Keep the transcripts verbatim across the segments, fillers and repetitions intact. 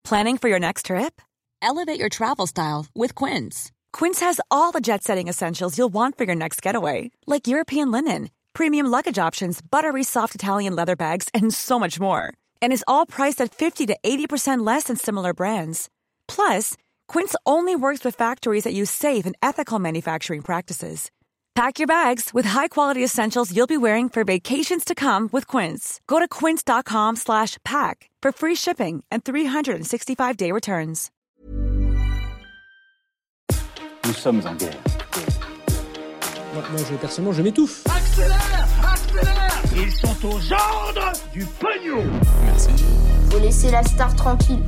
Planning for your next trip? Elevate your travel style with Quince. Quince has all the jet-setting essentials you'll want for your next getaway, like European linen, premium luggage options, buttery soft Italian leather bags, and so much more. And is all priced at fifty to eighty percent less than similar brands. Plus, Quince only works with factories that use safe and ethical manufacturing practices. Pack your bags with high-quality essentials you'll be wearing for vacations to come with Quince. Go to quince.com slash pack for free shipping and three sixty-five day returns. Nous sommes en guerre. Moi, moi je, personnellement, je m'étouffe. Accélère, accélère. Ils sont aux ordres du pognon. Merci. Faut laisser la star tranquille.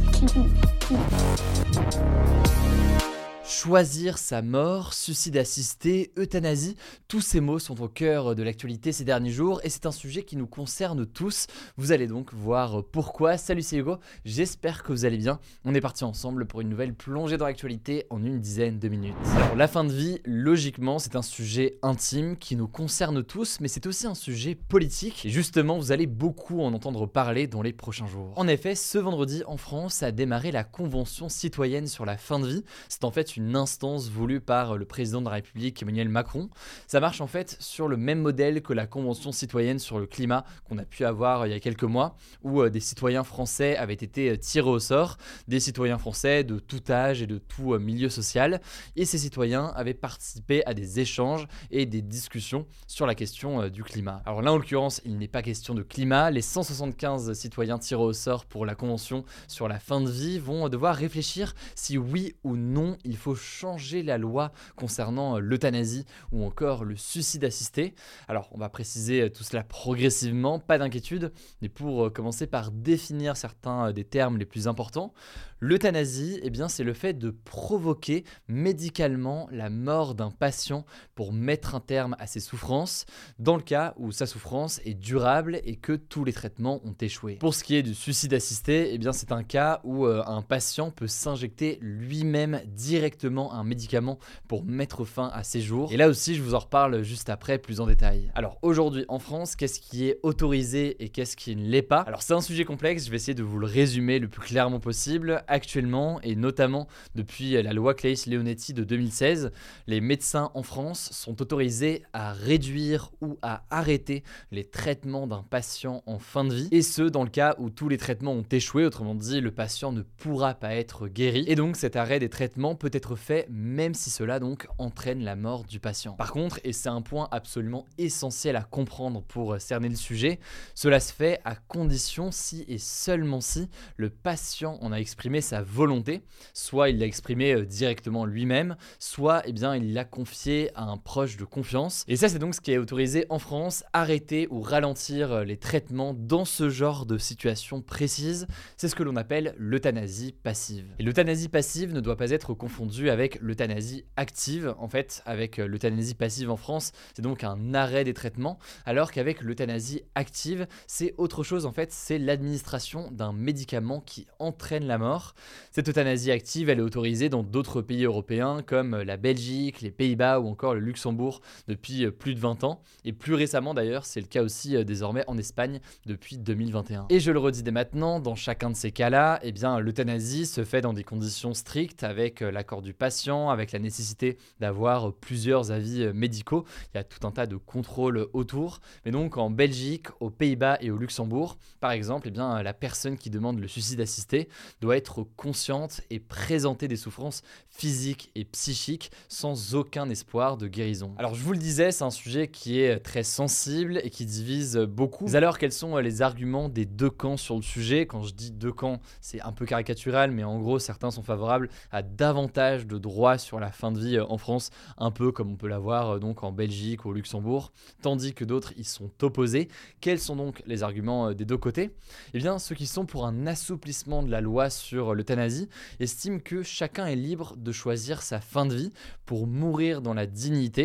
Choisir sa mort, suicide assisté, euthanasie, tous ces mots sont au cœur de l'actualité ces derniers jours et c'est un sujet qui nous concerne tous. Vous allez donc voir pourquoi. Salut, c'est Hugo, j'espère que vous allez bien. On est parti ensemble pour une nouvelle plongée dans l'actualité en une dizaine de minutes. Alors la fin de vie, logiquement, c'est un sujet intime qui nous concerne tous, mais c'est aussi un sujet politique. Et justement, vous allez beaucoup en entendre parler dans les prochains jours. En effet, ce vendredi en France a démarré la Convention citoyenne sur la fin de vie. C'est en fait une instance voulue par le président de la République Emmanuel Macron. Ça marche en fait sur le même modèle que la Convention citoyenne sur le climat qu'on a pu avoir il y a quelques mois, où euh, des citoyens français avaient été tirés au sort, des citoyens français de tout âge et de tout euh, milieu social, et ces citoyens avaient participé à des échanges et des discussions sur la question euh, du climat. Alors là, en l'occurrence, il n'est pas question de climat. Les cent soixante-quinze citoyens tirés au sort pour la Convention sur la fin de vie vont devoir réfléchir si oui ou non il faut changer la loi concernant l'euthanasie ou encore le suicide assisté. Alors, on va préciser tout cela progressivement, pas d'inquiétude, mais pour commencer par définir certains des termes les plus importants. L'euthanasie, eh bien, c'est le fait de provoquer médicalement la mort d'un patient pour mettre un terme à ses souffrances, dans le cas où sa souffrance est durable et que tous les traitements ont échoué. Pour ce qui est du suicide assisté, eh bien, c'est un cas où euh, un patient peut s'injecter lui-même directement un médicament pour mettre fin à ses jours. Et là aussi, je vous en reparle juste après, plus en détail. Alors aujourd'hui, en France, qu'est-ce qui est autorisé et qu'est-ce qui ne l'est pas? Alors c'est un sujet complexe, je vais essayer de vous le résumer le plus clairement possible. Actuellement, et notamment depuis la loi Claeys-Leonetti de deux mille seize, les médecins en France sont autorisés à réduire ou à arrêter les traitements d'un patient en fin de vie, et ce dans le cas où tous les traitements ont échoué, autrement dit le patient ne pourra pas être guéri, et donc cet arrêt des traitements peut être fait même si cela donc entraîne la mort du patient. Par contre, et c'est un point absolument essentiel à comprendre pour cerner le sujet, cela se fait à condition si et seulement si le patient en a exprimé sa volonté, soit il l'a exprimé directement lui-même, soit eh bien, il l'a confié à un proche de confiance. Et ça, c'est donc ce qui est autorisé en France, arrêter ou ralentir les traitements dans ce genre de situation précise, c'est ce que l'on appelle l'euthanasie passive. Et l'euthanasie passive ne doit pas être confondue avec l'euthanasie active. En fait, avec l'euthanasie passive en France, c'est donc un arrêt des traitements, alors qu'avec l'euthanasie active, c'est autre chose. En fait, c'est l'administration d'un médicament qui entraîne la mort. Cette euthanasie active, elle est autorisée dans d'autres pays européens comme la Belgique, les Pays-Bas ou encore le Luxembourg depuis plus de vingt ans. Et plus récemment d'ailleurs, c'est le cas aussi désormais en Espagne depuis deux mille vingt et un. Et je le redis dès maintenant, dans chacun de ces cas-là, eh bien, l'euthanasie se fait dans des conditions strictes avec l'accord du patient, avec la nécessité d'avoir plusieurs avis médicaux. Il y a tout un tas de contrôles autour. Mais donc en Belgique, aux Pays-Bas et au Luxembourg, par exemple, eh bien, la personne qui demande le suicide assisté doit être consciente et présenter des souffrances physiques et psychiques sans aucun espoir de guérison. Alors je vous le disais, c'est un sujet qui est très sensible et qui divise beaucoup. Mais alors quels sont les arguments des deux camps sur le sujet? Quand je dis deux camps, c'est un peu caricatural, mais en gros certains sont favorables à davantage de droits sur la fin de vie en France, un peu comme on peut l'avoir donc en Belgique ou au Luxembourg, tandis que d'autres y sont opposés. Quels sont donc les arguments des deux côtés? Eh bien ceux qui sont pour un assouplissement de la loi sur l'euthanasie estiment que chacun est libre de choisir sa fin de vie pour mourir dans la dignité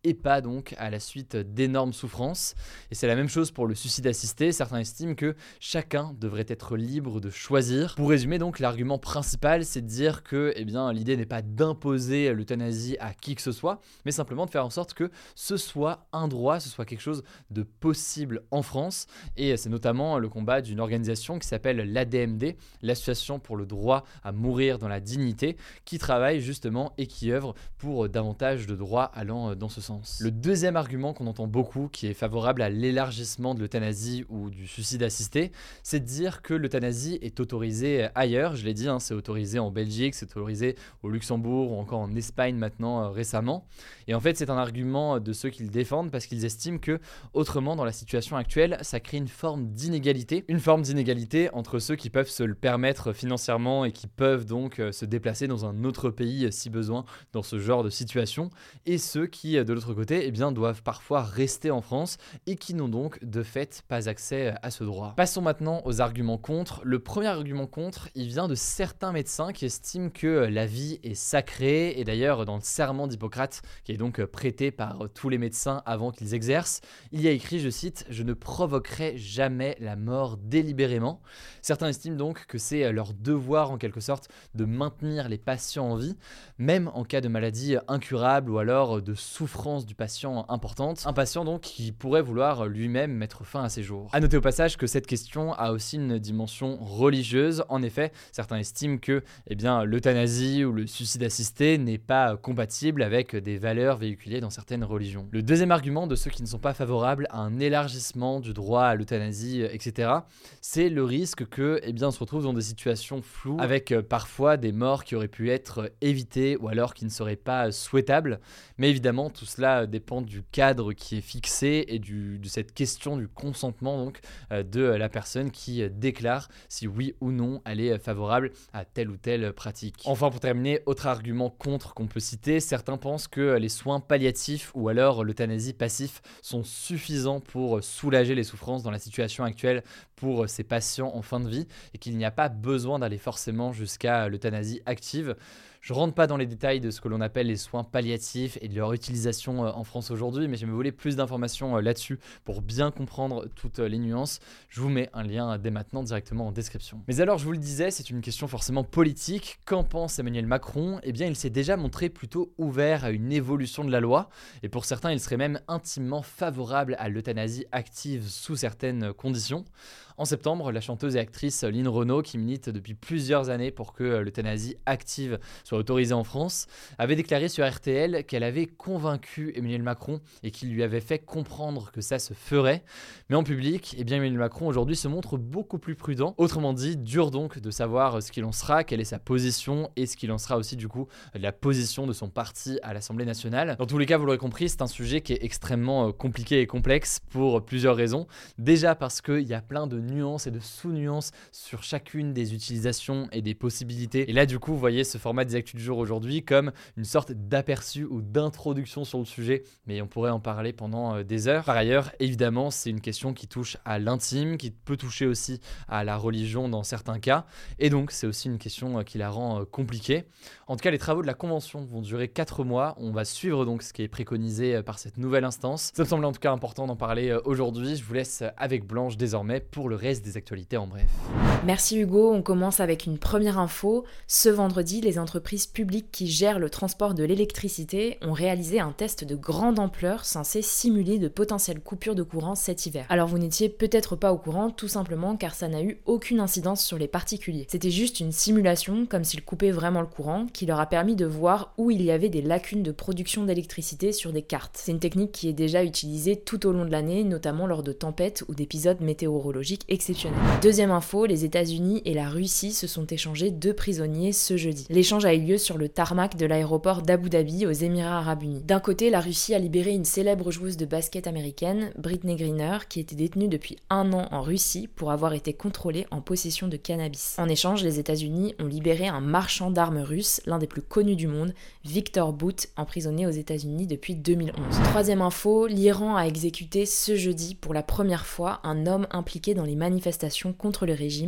et pas donc à la suite d'énormes souffrances. Et c'est la même chose pour le suicide assisté. Certains estiment que chacun devrait être libre de choisir. Pour résumer donc, l'argument principal, c'est de dire que eh bien, l'idée n'est pas d'imposer l'euthanasie à qui que ce soit, mais simplement de faire en sorte que ce soit un droit, ce soit quelque chose de possible en France. Et c'est notamment le combat d'une organisation qui s'appelle l'A D M D, l'Association pour le droit à mourir dans la dignité, qui travaille justement et qui œuvre pour davantage de droits allant dans ce sens. Le deuxième argument qu'on entend beaucoup, qui est favorable à l'élargissement de l'euthanasie ou du suicide assisté, c'est de dire que l'euthanasie est autorisée ailleurs. Je l'ai dit, hein, c'est autorisé en Belgique, c'est autorisé au Luxembourg ou encore en Espagne maintenant euh, récemment. Et en fait, c'est un argument de ceux qui le défendent parce qu'ils estiment que, autrement, dans la situation actuelle, ça crée une forme d'inégalité. Une forme d'inégalité entre ceux qui peuvent se le permettre financièrement et qui peuvent donc euh, se déplacer dans un autre pays si besoin dans ce genre de situation, et ceux qui, de l'autre côté, eh bien, doivent parfois rester en France et qui n'ont donc de fait pas accès à ce droit. Passons maintenant aux arguments contre. Le premier argument contre, il vient de certains médecins qui estiment que la vie est sacrée, et d'ailleurs dans le serment d'Hippocrate, qui est donc prêté par tous les médecins avant qu'ils exercent, il y a écrit, je cite, « Je ne provoquerai jamais la mort délibérément ». Certains estiment donc que c'est leur devoir en quelque sorte de maintenir les patients en vie, même en cas de maladie incurable ou alors de souffrance du patient importante, un patient donc qui pourrait vouloir lui-même mettre fin à ses jours. A noter au passage que cette question a aussi une dimension religieuse. En effet, certains estiment que eh bien, l'euthanasie ou le suicide assisté n'est pas compatible avec des valeurs véhiculées dans certaines religions. Le deuxième argument de ceux qui ne sont pas favorables à un élargissement du droit à l'euthanasie, et cetera, c'est le risque que eh bien, on se retrouve dans des situations floues avec euh, parfois des morts qui auraient pu être évitées ou alors qui ne seraient pas souhaitables. Mais évidemment, tout cela dépend du cadre qui est fixé et du, de cette question du consentement donc, euh, de la personne qui euh, déclare si oui ou non elle est favorable à telle ou telle pratique. Enfin, pour terminer, autre argument contre qu'on peut citer, certains pensent que les soins palliatifs ou alors l'euthanasie passive sont suffisants pour soulager les souffrances dans la situation actuelle pour ces patients en fin de vie et qu'il n'y a pas besoin d'aller forcément jusqu'à l'euthanasie active. Je ne rentre pas dans les détails de ce que l'on appelle les soins palliatifs et de leur utilisation en France aujourd'hui, mais si vous voulez plus d'informations là-dessus pour bien comprendre toutes les nuances, je vous mets un lien dès maintenant directement en description. Mais alors, je vous le disais, c'est une question forcément politique. Qu'en pense Emmanuel Macron ? Eh bien, il s'est déjà montré plutôt ouvert à une évolution de la loi, et pour certains, il serait même intimement favorable à l'euthanasie active sous certaines conditions. En septembre, la chanteuse et actrice Line Renaud, qui milite depuis plusieurs années pour que l'euthanasie active soit autorisée en France, avait déclaré sur R T L qu'elle avait convaincu Emmanuel Macron et qu'il lui avait fait comprendre que ça se ferait. Mais en public, eh bien Emmanuel Macron aujourd'hui se montre beaucoup plus prudent. Autrement dit, dur donc de savoir ce qu'il en sera, quelle est sa position et ce qu'il en sera aussi du coup de la position de son parti à l'Assemblée nationale. Dans tous les cas, vous l'aurez compris, c'est un sujet qui est extrêmement compliqué et complexe pour plusieurs raisons. Déjà parce qu'il y a plein de nuances et de sous-nuances sur chacune des utilisations et des possibilités. Et là, du coup, vous voyez ce format des Actus du jour aujourd'hui comme une sorte d'aperçu ou d'introduction sur le sujet, mais on pourrait en parler pendant des heures. Par ailleurs, évidemment, c'est une question qui touche à l'intime, qui peut toucher aussi à la religion dans certains cas, et donc c'est aussi une question qui la rend compliquée. En tout cas, les travaux de la Convention vont durer quatre mois. On va suivre donc ce qui est préconisé par cette nouvelle instance. Ça me semble en tout cas important d'en parler aujourd'hui. Je vous laisse avec Blanche désormais pour le reste des actualités en bref. Merci Hugo, on commence avec une première info. Ce vendredi, les entreprises publiques qui gèrent le transport de l'électricité ont réalisé un test de grande ampleur censé simuler de potentielles coupures de courant cet hiver. Alors vous n'étiez peut-être pas au courant, tout simplement car ça n'a eu aucune incidence sur les particuliers. C'était juste une simulation, comme s'ils coupaient vraiment le courant, qui leur a permis de voir où il y avait des lacunes de production d'électricité sur des cartes. C'est une technique qui est déjà utilisée tout au long de l'année, notamment lors de tempêtes ou d'épisodes météorologiques exceptionnels. Deuxième info, les États-Unis et la Russie se sont échangés deux prisonniers ce jeudi. L'échange a eu lieu sur le tarmac de l'aéroport d'Abu Dhabi aux Émirats Arabes Unis. D'un côté, la Russie a libéré une célèbre joueuse de basket américaine, Brittney Griner, qui était détenue depuis un an en Russie pour avoir été contrôlée en possession de cannabis. En échange, les États-Unis ont libéré un marchand d'armes russe, l'un des plus connus du monde, Victor Bout, emprisonné aux États-Unis depuis deux mille onze. Troisième info, l'Iran a exécuté ce jeudi pour la première fois un homme impliqué dans les manifestations contre le régime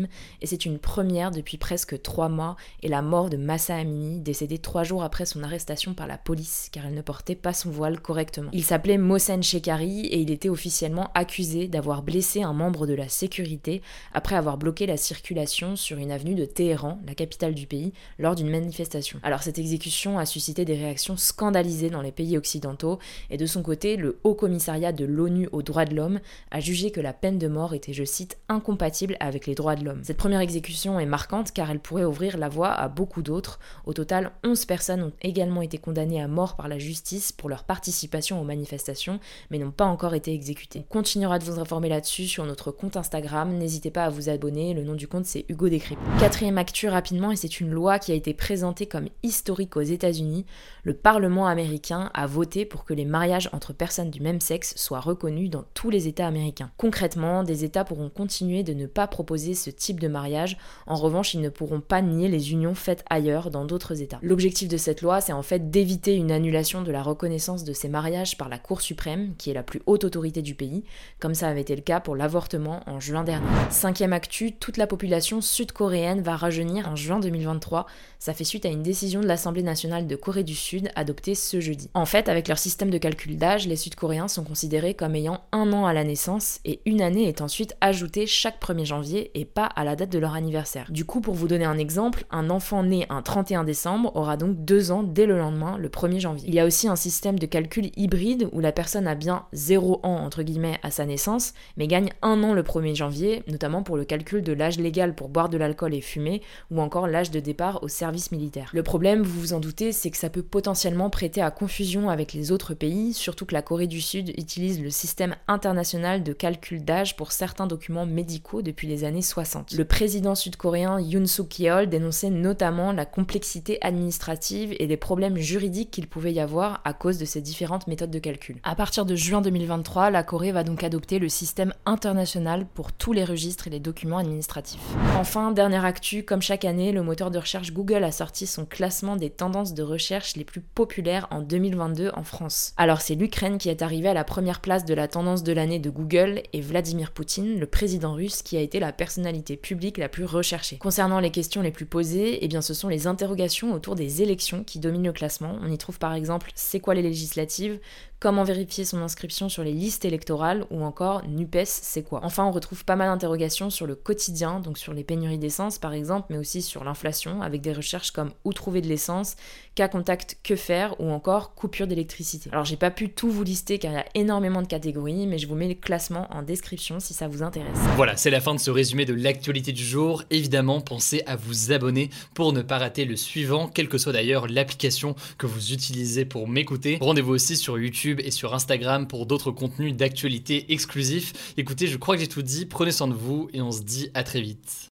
crime et c'est une première depuis presque trois mois et la mort de Mahsa Amini, décédée trois jours après son arrestation par la police car elle ne portait pas son voile correctement. Il s'appelait Mohsen Shekhari et il était officiellement accusé d'avoir blessé un membre de la sécurité après avoir bloqué la circulation sur une avenue de Téhéran, la capitale du pays, lors d'une manifestation. Alors cette exécution a suscité des réactions scandalisées dans les pays occidentaux et de son côté, le Haut Commissariat de l'ONU aux droits de l'homme a jugé que la peine de mort était, je cite, incompatible avec les droits de l'homme. Cette première exécution est marquante car elle pourrait ouvrir la voie à beaucoup d'autres. Au total, onze personnes ont également été condamnées à mort par la justice pour leur participation aux manifestations, mais n'ont pas encore été exécutées. On continuera de vous informer là-dessus sur notre compte Instagram, n'hésitez pas à vous abonner, le nom du compte c'est Hugo Décrypte. Quatrième actu rapidement, et c'est une loi qui a été présentée comme historique aux États-Unis. Le Parlement américain a voté pour que les mariages entre personnes du même sexe soient reconnus dans tous les États américains. Concrètement, des États pourront continuer de ne pas proposer ce type de mariage, en revanche ils ne pourront pas nier les unions faites ailleurs dans d'autres États. L'objectif de cette loi, c'est en fait d'éviter une annulation de la reconnaissance de ces mariages par la Cour suprême, qui est la plus haute autorité du pays, comme ça avait été le cas pour l'avortement en juin dernier. Cinquième actu, toute la population sud-coréenne va rajeunir en juin deux mille vingt-trois. Ça fait suite à une décision de l'Assemblée nationale de Corée du Sud adoptée ce jeudi. En fait, avec leur système de calcul d'âge, les Sud-Coréens sont considérés comme ayant un an à la naissance et une année est ensuite ajoutée chaque premier janvier et pas à la date de leur anniversaire. Du coup, pour vous donner un exemple, un enfant né un trente et un décembre aura donc deux ans dès le lendemain, le premier janvier. Il y a aussi un système de calcul hybride où la personne a bien zéro an entre guillemets à sa naissance, mais gagne un an le premier janvier, notamment pour le calcul de l'âge légal pour boire de l'alcool et fumer, ou encore l'âge de départ au service militaire. Le problème, vous vous en doutez, c'est que ça peut potentiellement prêter à confusion avec les autres pays, surtout que la Corée du Sud utilise le système international de calcul d'âge pour certains documents médicaux depuis les années soixante. Le président sud-coréen Yoon Suk-yeol dénonçait notamment la complexité administrative et les problèmes juridiques qu'il pouvait y avoir à cause de ces différentes méthodes de calcul. À partir de juin deux mille vingt-trois, la Corée va donc adopter le système international pour tous les registres et les documents administratifs. Enfin, dernière actu, comme chaque année, le moteur de recherche Google a sorti son classement des tendances de recherche les plus populaires en deux mille vingt-deux en France. Alors c'est l'Ukraine qui est arrivée à la première place de la tendance de l'année de Google et Vladimir Poutine, le président russe, qui a été la personnalité publique la plus recherchée. Concernant les questions les plus posées, eh bien ce sont les interrogations autour des élections qui dominent le classement. On y trouve par exemple c'est quoi les législatives, comment vérifier son inscription sur les listes électorales ou encore NUPES c'est quoi. Enfin on retrouve pas mal d'interrogations sur le quotidien, donc sur les pénuries d'essence par exemple, mais aussi sur l'inflation avec des recherches comme où trouver de l'essence, cas contact que faire ou encore coupure d'électricité. Alors j'ai pas pu tout vous lister car il y a énormément de catégories, mais je vous mets le classement en description si ça vous intéresse. Voilà, c'est la fin de ce résumé de l'actualité du jour. Évidemment, pensez à vous abonner pour ne pas rater le suivant, quelle que soit d'ailleurs l'application que vous utilisez pour m'écouter. Rendez-vous aussi sur YouTube et sur Instagram pour d'autres contenus d'actualité exclusifs. Écoutez, je crois que j'ai tout dit, prenez soin de vous et on se dit à très vite.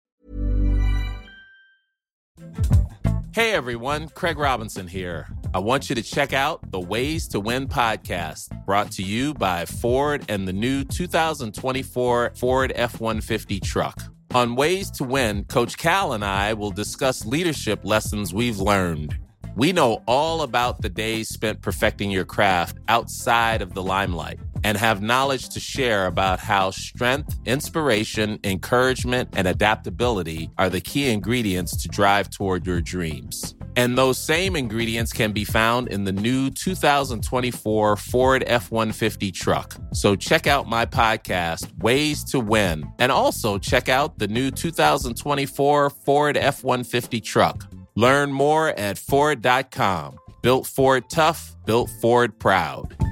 Hey everyone, Craig Robinson here. I want you to check out the Ways to Win podcast, brought to you by Ford and the new two thousand twenty-four Ford F one fifty truck. On Ways to Win, Coach Cal and I will discuss leadership lessons we've learned. We know all about the days spent perfecting your craft outside of the limelight and have knowledge to share about how strength, inspiration, encouragement, and adaptability are the key ingredients to drive toward your dreams. And those same ingredients can be found in the new two thousand twenty-four Ford F one fifty truck. So check out my podcast, Ways to Win, and also check out the new two thousand twenty-four Ford F one fifty truck. Learn more at Ford dot com. Built Ford tough, built Ford proud.